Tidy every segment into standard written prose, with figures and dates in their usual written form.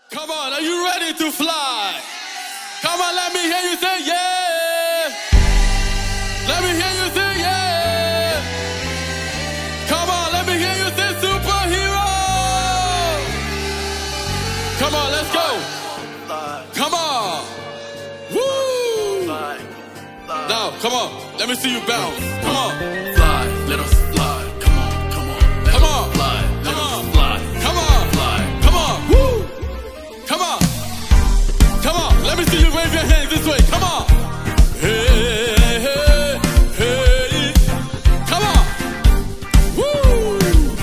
Come on, are you ready to fly? Come on, let me hear you say yeah. Let me hear you say yeah. Come on, let me hear you say superhero. Come on, let's go. Come on. Woo. Now, come on, let me see you bounce. Come on. Fly, let us fly. Come on, come on. Let Come us on. fly. Let Come us on. fly. Come on. Fly. Come on. Woo. Come on. Come on. Let me see you wave your hands this way. Come on. Hey, hey, hey. Come on. Woo.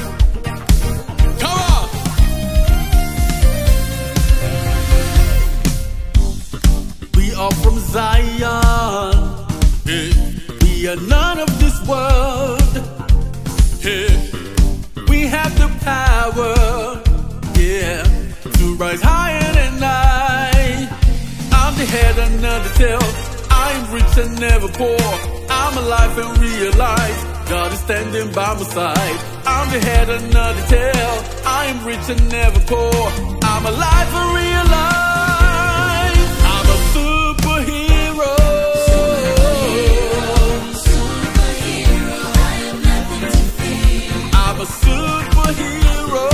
Come on. We are from Zion. Hey, We are none of this world. hey. We have the power, yeah, to rise higher than I. I'm the head and not the tail. I'm rich and never poor. I'm alive and realize God is standing by my side. I'm the head and not the tail. I'm rich and never poor. I'm alive and realize I'm a superhero. I'm a superhero.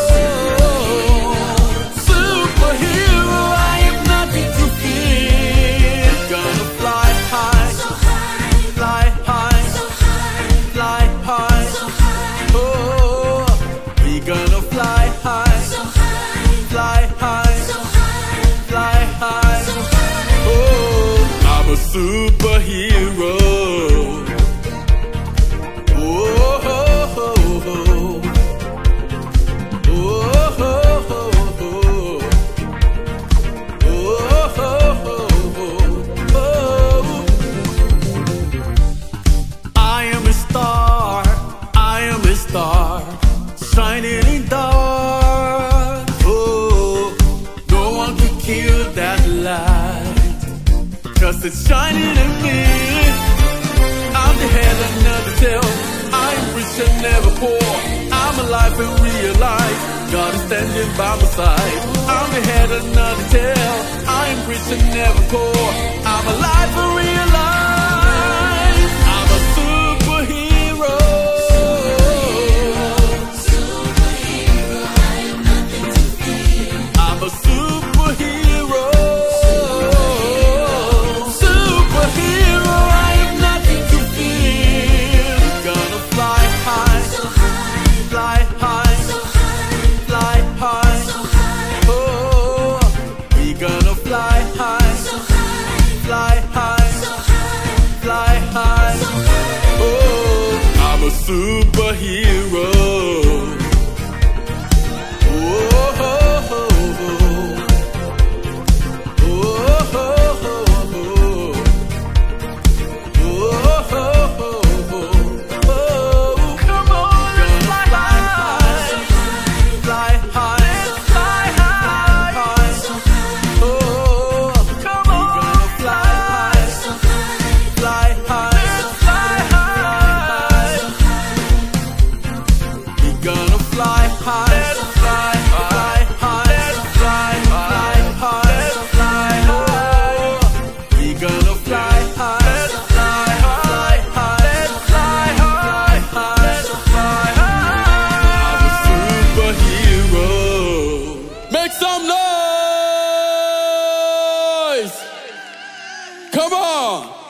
Superhero, I have nothing to fear. Gonna fly high, fly high, fly high. Oh, we gonna fly high, fly high, fly high. Oh, I'm a superhero. Shining in dark. Oh, no one can kill that light, 'cause it's shining in me. I'm the head and not the tail. I'm rich and never poor. I'm alive and realize God is standing by my side. I'm the head and not the tail. I'm rich and never poor. I'm alive and realize I'm a superhero. I'm a superhero. Superhero, I have nothing to fear. Gonna fly high, fly high, fly high. Oh, we gonna fly high, fly high, fly high. Oh, I'm a superhero. Make some noise! Come on!